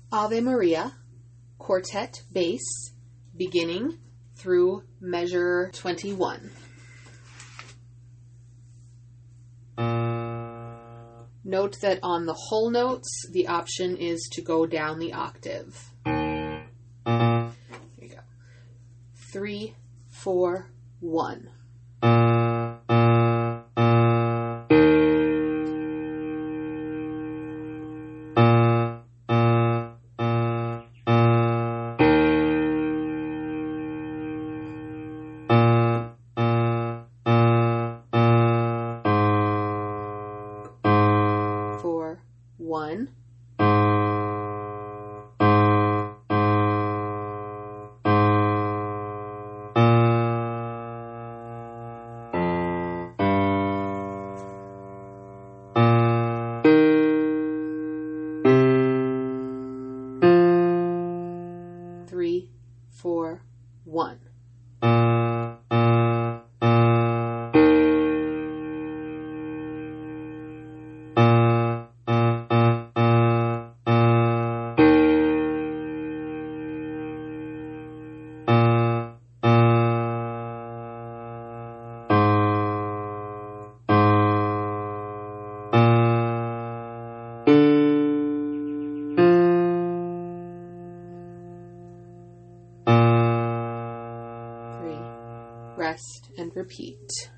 Ave Maria, quartet bass, beginning through measure 21. Note that on the whole notes, the option is to go down the octave. Here you go. 3, 4, 1. One. Three, 4, 1. Rest and repeat.